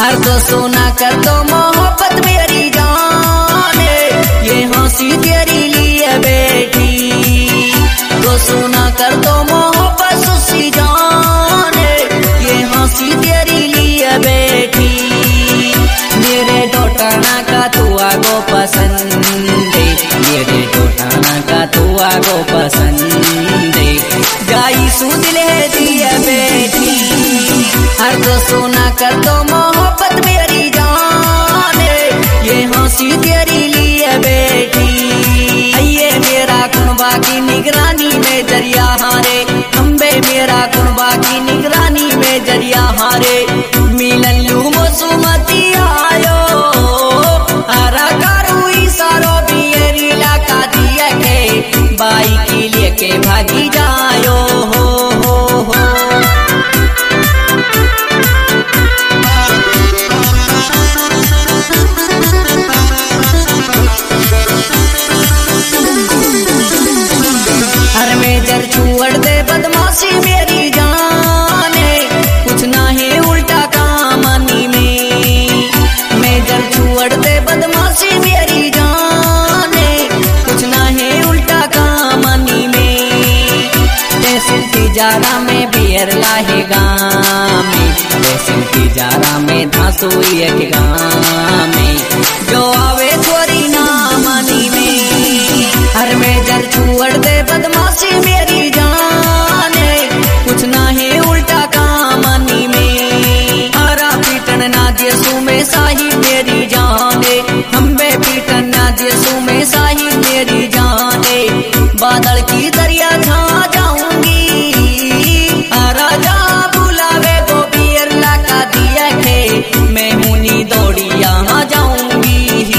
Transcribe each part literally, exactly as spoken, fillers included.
हर तो सोना कर दो मोहब्बत मेरी जाने, ये हंसी तेरी लिए बैठी। तो सोना कर दो मोहब्बत सुसी जाने, ये हंसी तेरी लिए बैठी। मेरे टोटाना का तू आगो पसंदे, मेरे टोटाना का तू आगो पसंदे, जाई सुदिल है दिया बैठी। हर तो सोना कर दो मोहब्बत मेरी जाने, ये हंसी तेरी लिए बैठी। ये मेरा कुनबा की निगरानी में दरिया हारे, अम्बे मेरा कुनबा की निगरानी में दरिया हारे। मिलन लू मसुमती आयो हरा करू इशारो बियरी लाका दिया के, बाई की लेके भागी जायो हो हो हो। हर मेजर छुअड़ दे बदमाशी मेरी जाने, कुछ ना है उल्टा कामानी में। मेजर छुअड़ दे बदमाशी मेरी जाने, कुछ ना है उल्टा कामानी में। जैसे तिजारा में बियर लाहे गामे, जैसे तिजारा में धांसुई एक गामे, जो आवे छोरी ना मानी में। हर मेजर छुअड़ दे बदमाशी मेरी जाने, कुछ ना है उल्टा कामानी में। हरा पीटन ना दिए सुमे साही मेरी जाने, हम्बे पीटन ना दिए सुमे साही मेरी जाने। बादल की दरिया छा जाऊंगी, हरा जा बुलावे वो बियर लाका दिया के, मैं मुनी दौड़ी यहाँ जाऊंगी।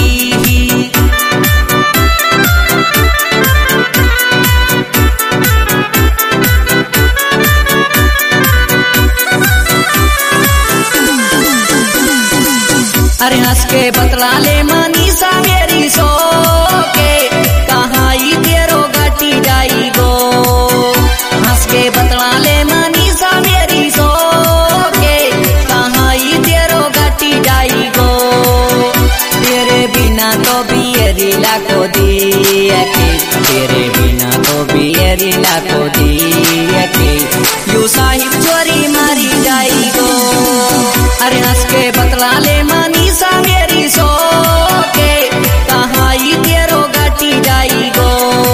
अरे हंस के बतला ले मनीषा मेरी सो के, कहाँ ही तेरो घटी जाई गो। हंस के बतला ले मनीषा मेरी सो के, कहाँ ही तेरो घटी जाई गो। तेरे बिना तो बियरी लाको दिया के, तेरे बिना तो बियरी लाको दिया के, यू साहिब चोरी मारी जाई गो। अरे हंस के बतला ले मनीषा मेरी सो के, कहाँ ही तेरो घटी जाई गो।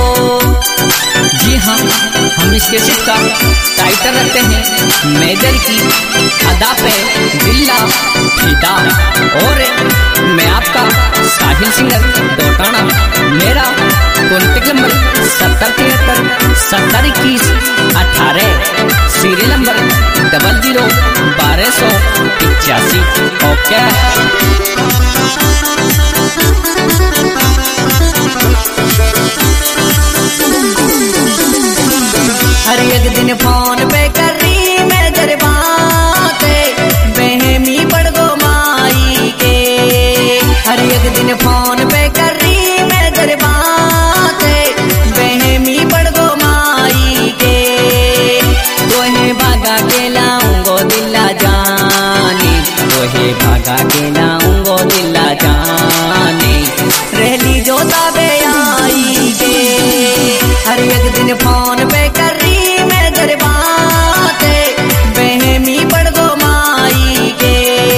जी हाँ, हम इसके सिक्का टाइटर रखते हैं मेजर की अदा पे बिल्ला फीदा। और मैं आपका साहिल सिंगर डोटाना, मेरा कॉन्टेक्ट नंबर सत्तर तिहत्तर सत्तर इक्कीस अठारह, सीरियल नंबर डबल जीरो बारह सौ इक्यासी। ओके हर एक दिन फोन पे कर रही मैं तेरे बातें, बहमी पड़ गो माई के। हर एक दिन फोन पे कर रही मैं तेरे बातें, बहमी पड़ गो माई के। तोहे भागा के लाऊंगो दिल्ला जाने, तोहे भागा के लाऊंगो दिल्ला जाने, रहली जो ताबे आई के। हर एक दिन फोन पे कर रही मैं तेरे बातें, बहमी पड़ गो माई के।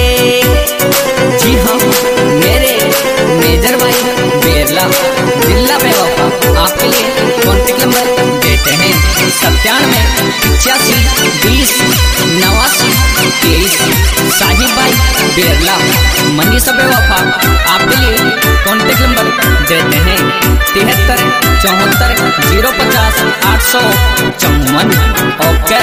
जी हाँ, मेरे मेजर भाई बेरला दिल्ला बेवफा आपके लिए कॉन्टेक्ट नंबर देते हैं सत्तानवे पचासी बीस नवासी तेईस। साहिब भाई बेरला मनीषा बेवफा आपके लिए कॉन्टेक्ट नंबर देते हैं तिहत्तर चौहत्तर जीरो पचास आठ सौ चौवन। ओके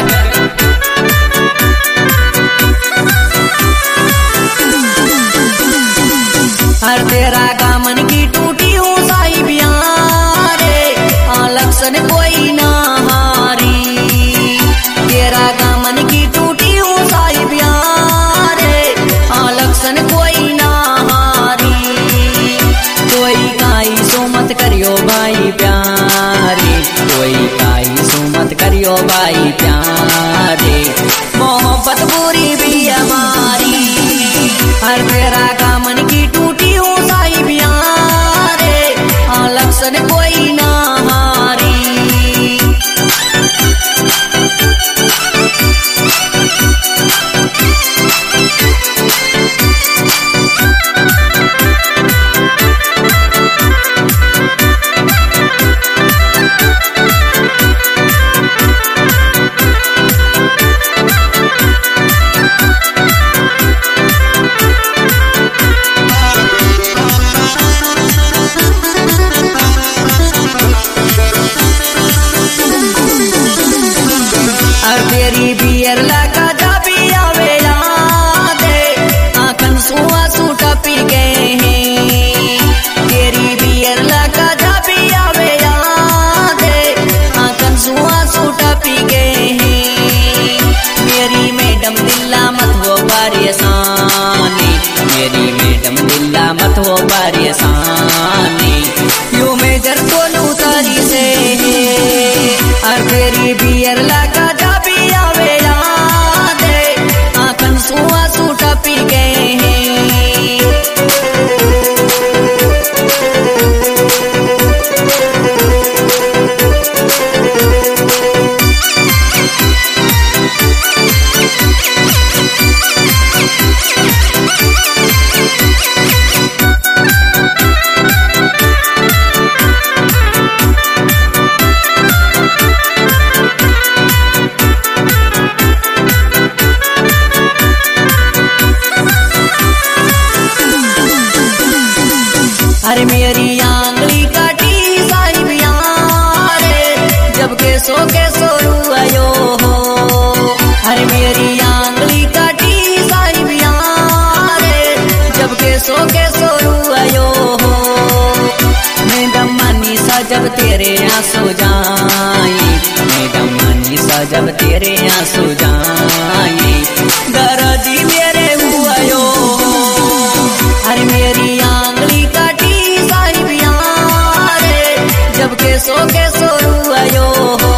हर तेरा गामन की टूटी हूँ साहिब यारे, लक्षण कोई ना हारी। तेरा गामन की टूटी हूँ साहिब यारे, लक्षण कोई ना हारी। कोई काई सो मत करियो भाई प्यारे, कोई काई सो मत करियो भाई प्यारे। तेरी बियर लगा जा भी आवे याद आंखन सुआ सूटा पी गए हैं तेरी बियर लगा जा भी आवे याद आंखन सुआ सूटा पी गए हैं मेरी मैडम दिल्ला मत वो परेशानी मेरी मैडम दिल्ला मत वो परेशानी यू मेजर को लूतारी से और तेरी बियर लगा जा भी आवे याद आंखन सुआ सूटा पी गए हैं अरे मेरी आंगली काटी साहिब यार जब के सो के सोरू आयो हो अरे मेरी आंगली काटी साहिब यार जब के सो के सोरू आयो हो मैडम मानी सा जब तेरे आंसू जाई मैडम मानी सा जब तेरे आंसू जाई दर्दी मेरे हुआयो अरे मेरी आंगली काटी साहिब यार जब के सो के सोरू आयो हो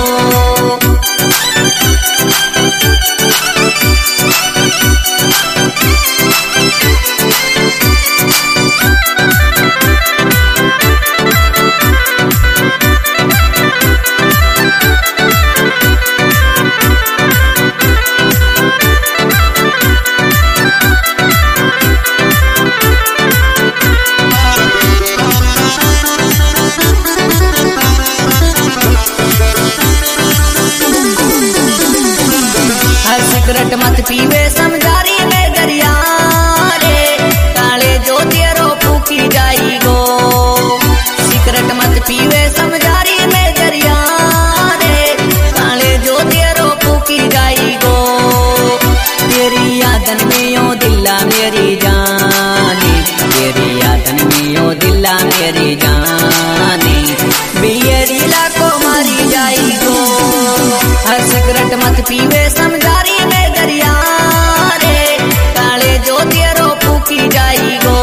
सिगरेट मत पीवे समझारी में दरिया रे काले जो तेरो फूकी जाई गो सिगरेट मत पीवे समझारी में दरिया रे काले जो तेरो फूकी जाई गो तेरी यादन में यो दिल्ला मेरी जानी तेरी यादन में यो दिल्ला मेरी जानी बियरी लाको मारी जाई गो हर सिगरेट मत पीवे समझारी में दरिया रे काले जो तेरो फूकी जाई गो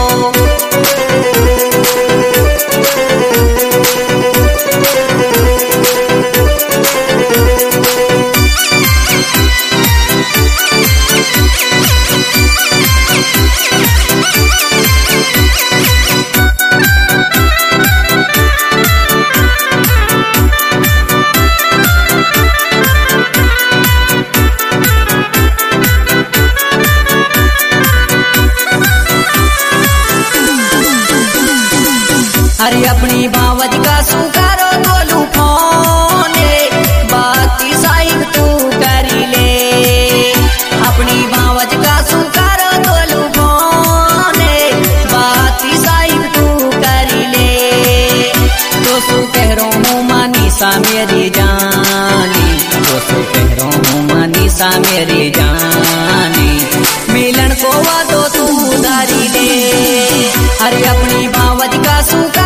अरे अपनी बावज का सुकारो बोलू फोन बाती साहिब तू करी ले अपनी बावज का सुकारो बोलू फोन बाती साहिब तू करी ले तो सु कह रो हूँ मानीसा मेरी जानी तो सु कह रो हूँ मानीसा मेरी जानी मिलन को वादो तू उधारी ले अरे अपनी बावज का सुकारो